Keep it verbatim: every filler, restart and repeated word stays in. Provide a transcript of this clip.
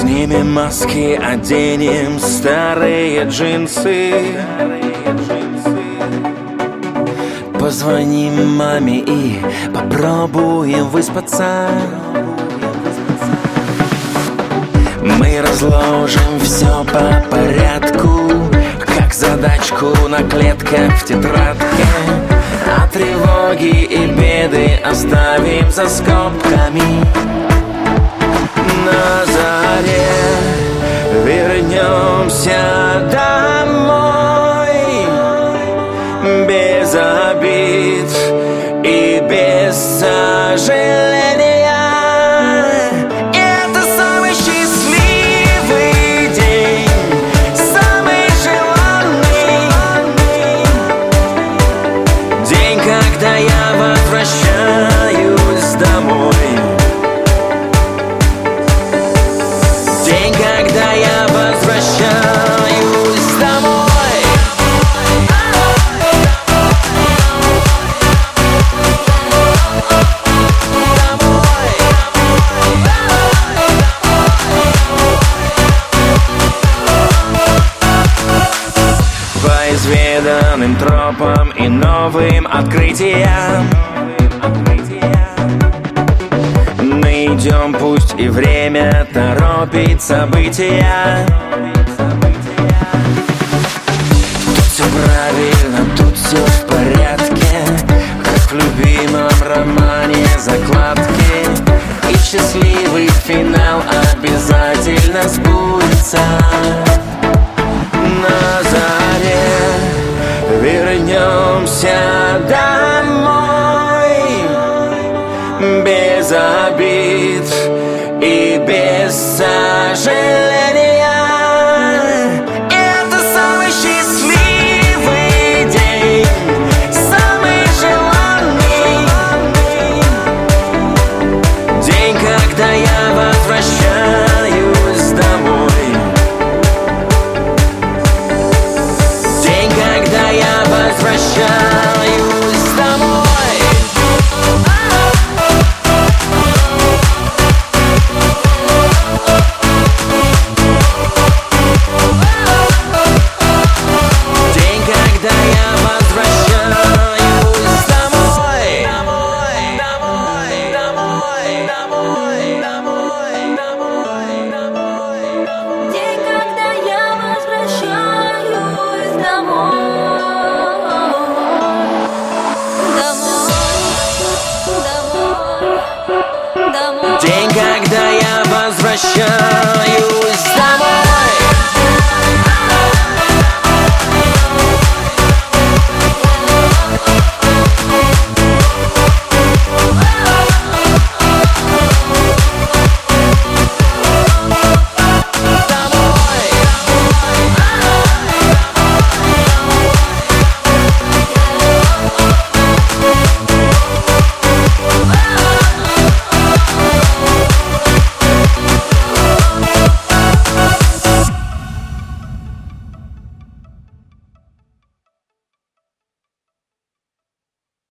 Снимем маски, оденем старые джинсы. Позвоним маме и попробуем выспаться. Мы разложим все по порядку, как задачку на клетках в тетрадке. А тревоги и беды оставим за скобками. На заре вернемся домой, без обид и без сожаления. И это самый счастливый день, самый желанный день, когда я возвращаюсь домой. День, когда я возвращаюсь домой. По изведанным тропам и новым открытиям мы идем, пусть и время торопит события. Тут все правильно, тут все в порядке, как в любимом романе закладки. И счастливый финал обязательно сбудется. На заре вернемся домой, без обид и без сожаления. И это самый счастливый день, самый желанный день, когда я возвращаюсь домой. День, когда я возвращаюсь домой. День, когда я возвращаюсь.